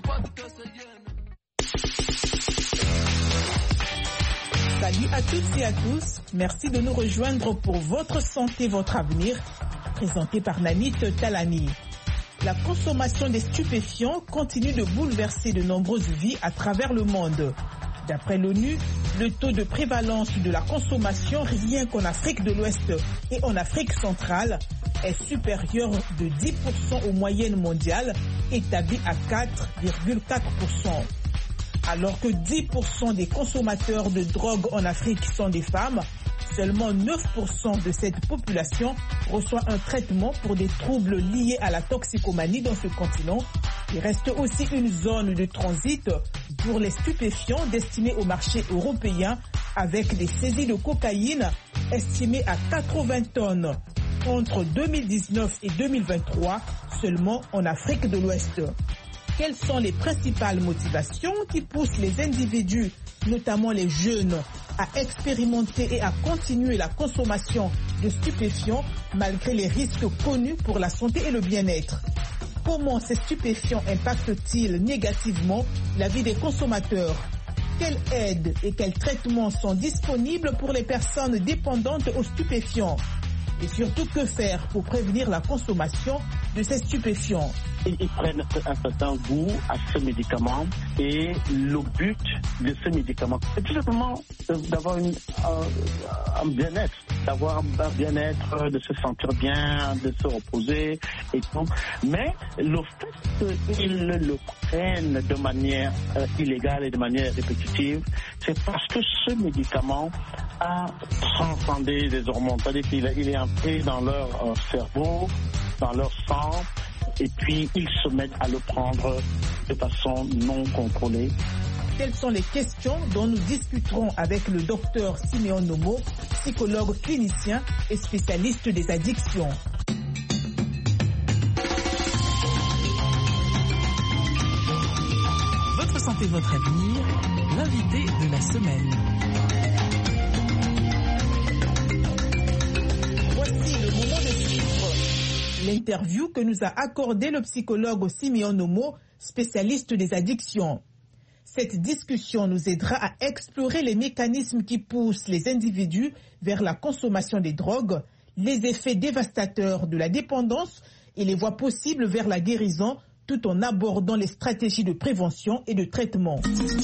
Salut à toutes et à tous, merci de nous rejoindre pour Votre Santé, Votre Avenir, présenté par Nanit Talani. La consommation des stupéfiants continue de bouleverser de nombreuses vies à travers le monde. D'après l'ONU, le taux de prévalence de la consommation rien qu'en Afrique de l'Ouest et en Afrique centrale est supérieur de 10% aux moyennes mondiales, établi à 4,4%. Alors que 10% des consommateurs de drogue en Afrique sont des femmes, seulement 9% de cette population reçoit un traitement pour des troubles liés à la toxicomanie dans ce continent. Il reste aussi une zone de transit pour les stupéfiants destinés au marché européen avec des saisies de cocaïne estimées à 80 tonnes entre 2019 et 2023 seulement en Afrique de l'Ouest. Quelles sont les principales motivations qui poussent les individus, notamment les jeunes, à expérimenter et à continuer la consommation de stupéfiants malgré les risques connus pour la santé et le bien-être? Comment ces stupéfiants impactent-ils négativement la vie des consommateurs? Quelles aides et quels traitements sont disponibles pour les personnes dépendantes aux stupéfiants? Et surtout, que faire pour prévenir la consommation de ces stupéfiants? Ils prennent un certain goût à ce médicament et le but de ce médicament, c'est tout simplement d'avoir un bien-être, de se sentir bien, de se reposer et tout. Mais le fait qu'ils le prennent de manière illégale et de manière répétitive, c'est parce que ce médicament a transcendé les hormones, c'est-à-dire qu'il est entré dans leur cerveau, dans leur sang, et puis ils se mettent à le prendre de façon non contrôlée. Quelles sont les questions dont nous discuterons avec le docteur Siméon Nomo, psychologue clinicien et spécialiste des addictions. Votre santé, votre avenir, l'invité de la semaine. Voici le moment de suivre l'interview que nous a accordé le psychologue Siméon Nomo, spécialiste des addictions. Cette discussion nous aidera à explorer les mécanismes qui poussent les individus vers la consommation des drogues, les effets dévastateurs de la dépendance et les voies possibles vers la guérison, tout en abordant les stratégies de prévention et de traitement.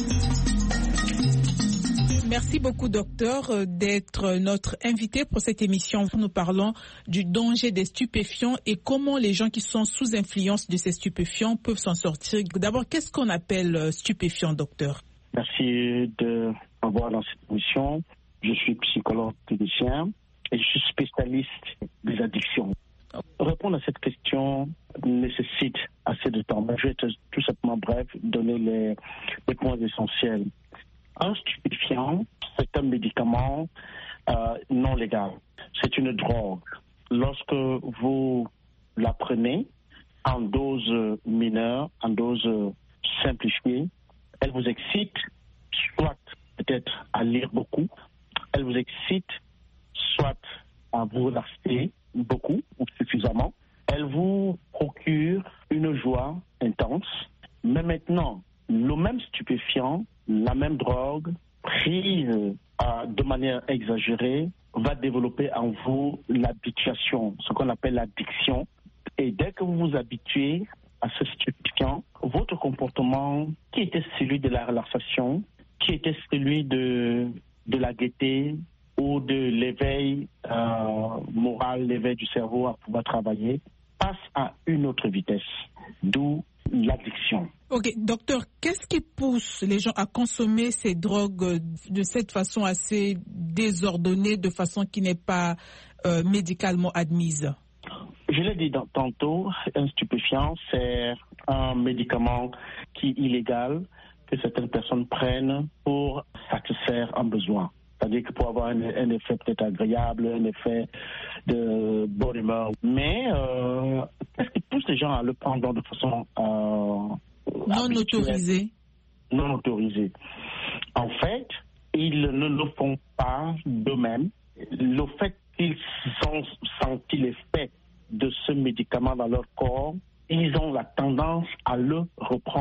Merci beaucoup, docteur, d'être notre invité pour cette émission. Nous parlons du danger des stupéfiants et comment les gens qui sont sous influence de ces stupéfiants peuvent s'en sortir. D'abord, qu'est-ce qu'on appelle stupéfiant, docteur? Merci de m'avoir dans cette émission. Je suis psychologue clinicien et je suis spécialiste des addictions. Répondre à cette question nécessite assez de temps. Je vais tout simplement donner les points essentiels. Un stupéfiant, c'est un médicament non légal. C'est une drogue. Lorsque vous la prenez en dose mineure, en dose simplifiée, elle vous excite, soit peut-être à lire beaucoup, elle vous excite, soit à vous relaxer beaucoup ou suffisamment. Elle vous procure une joie intense. Mais maintenant, le même stupéfiant, la même drogue, prise de manière exagérée, va développer en vous l'habituation, ce qu'on appelle l'addiction. Et dès que vous vous habituez à ce stupéfiant, votre comportement, qui était celui de la relaxation, qui était celui de la gaieté ou de l'éveil moral, l'éveil du cerveau à pouvoir travailler, passe à une autre vitesse, d'où l'addiction. Ok, docteur, qu'est-ce qui pousse les gens à consommer ces drogues de cette façon assez désordonnée, de façon qui n'est pas médicalement admise? Je l'ai dit tantôt, un stupéfiant, c'est un médicament qui est illégal, que certaines personnes prennent pour satisfaire un besoin. C'est-à-dire que pour avoir un effet peut-être agréable, un effet de bonne humeur. Mais qu'est-ce qui pousse les gens à le prendre de façon non autorisée? Non autorisée. En fait, ils ne le font pas d'eux-mêmes. Le fait qu'ils ont senti l'effet de ce médicament dans leur corps, ils ont la tendance à le reprendre.